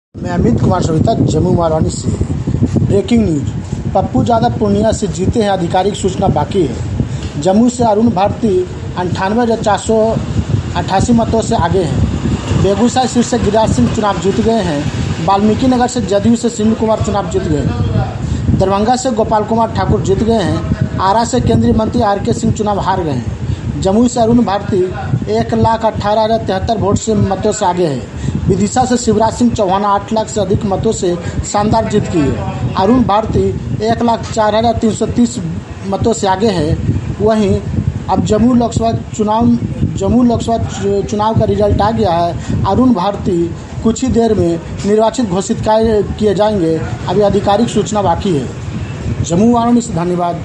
मैं अमित कुमार सविता जम्मू मारवानी से। Breaking news. Pappu Yadav Purnia से जीते हैं, आधिकारिक सूचना बाकी है। जम्मू से अरुण भारती 98,488 मतों से आगे हैं। बेगूसराय सीट से गिरिराज सिंह चुनाव जीत गए हैं। वाल्मीकि नगर से जदयू से सिंधु कुमार चुनाव जीत गए। दरभंगा से गोपाल कुमार ठाकुर जीत गए हैं। आरा से केंद्रीय मंत्री आर.के. सिंह चुनाव हार गए हैं। जमुई से अरुण भारती 1,18,073 वोट से मतों से आगे है। विदिशा से शिवराज सिंह चौहान 8 लाख से अधिक मतों से शानदार जीत की है। अरुण भारती 1,04,330 मतों से आगे है। वहीं अब जम्मू लोकसभा चुनाव का रिजल्ट आ गया है। अरुण भारती कुछ ही देर में निर्वाचित घोषित किए जाएंगे। अभी आधिकारिक सूचना बाकी है। जम्मू वाराणसी से धन्यवाद।